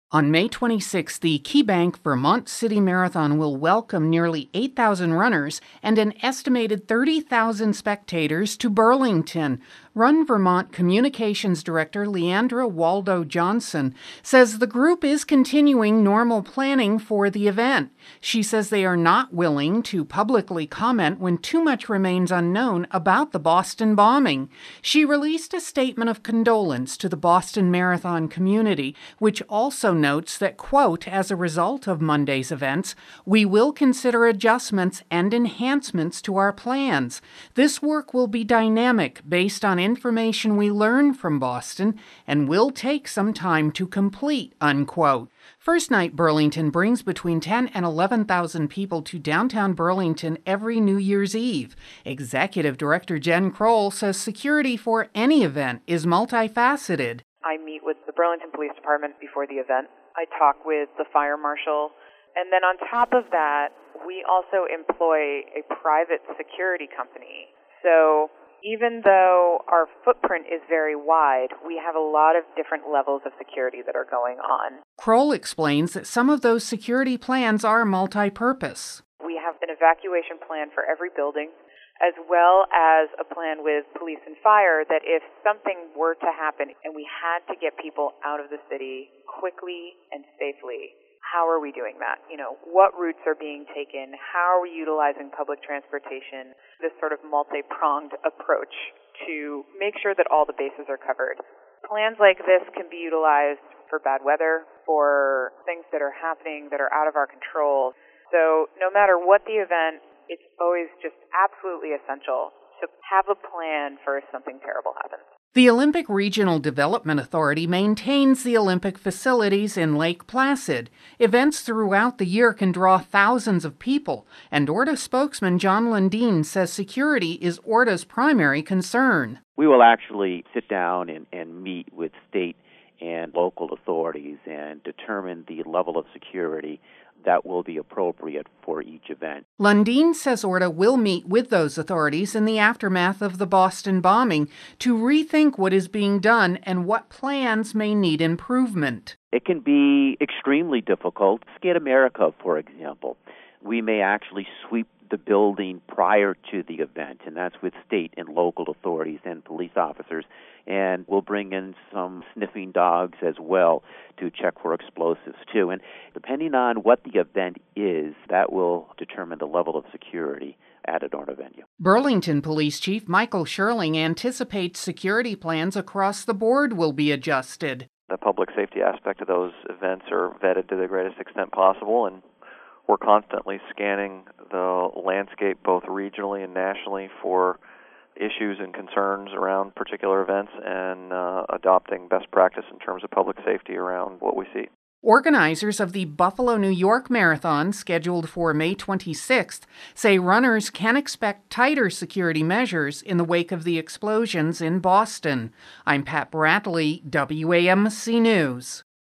On May 26, the KeyBank Vermont City Marathon will welcome nearly 8,000 runners and an estimated 30,000 spectators to Burlington. Run Vermont Communications Director Leandra Waldo Johnson says the group is continuing normal planning for the event. She says they are not willing to publicly comment when too much remains unknown about the Boston bombing. She released a statement of condolence to the Boston Marathon community, which also notes that, quote, as a result of Monday's events, we will consider adjustments and enhancements to our plans. This work will be dynamic based on information we learn from Boston and will take some time to complete, unquote. First Night Burlington brings between 10 and 11,000 people to downtown Burlington every New Year's Eve. Executive Director Jen Kroll says security for any event is multifaceted. I meet with the Burlington Police Department before the event. I talk with the fire marshal. And then on top of that, we also employ a private security company. So even though our footprint is very wide, we have a lot of different levels of security that are going on. Kroll explains that some of those security plans are multi-purpose. We have an evacuation plan for every building, as well as a plan with police and fire that if something were to happen and we had to get people out of the city quickly and safely, how are we doing that? What routes are being taken? How are we utilizing public transportation? This sort of multi-pronged approach to make sure that all the bases are covered. Plans like this can be utilized for bad weather, for things that are happening that are out of our control. So no matter what the event, it's always just absolutely essential to have a plan for if something terrible happens. The Olympic Regional Development Authority maintains the Olympic facilities in Lake Placid. Events throughout the year can draw thousands of people, and ORDA spokesman John Lundeen says security is ORDA's primary concern. We will actually sit down and meet with state and local authorities and determine the level of security that will be appropriate for each event. Lundeen says ORDA will meet with those authorities in the aftermath of the Boston bombing to rethink what is being done and what plans may need improvement. It can be extremely difficult. Skate America, for example. We may actually sweep the building prior to the event, and that's with state and local authorities and police officers. And we'll bring in some sniffing dogs as well to check for explosives, too. And depending on what the event is, that will determine the level of security at an ORDA venue. Burlington Police Chief Michael Sherling anticipates security plans across the board will be adjusted. The public safety aspect of those events are vetted to the greatest extent possible, and we're constantly scanning the landscape both regionally and nationally for issues and concerns around particular events and adopting best practice in terms of public safety around what we see. Organizers of the Buffalo, New York Marathon, scheduled for May 26th, say runners can expect tighter security measures in the wake of the explosions in Boston. I'm Pat Bradley, WAMC News.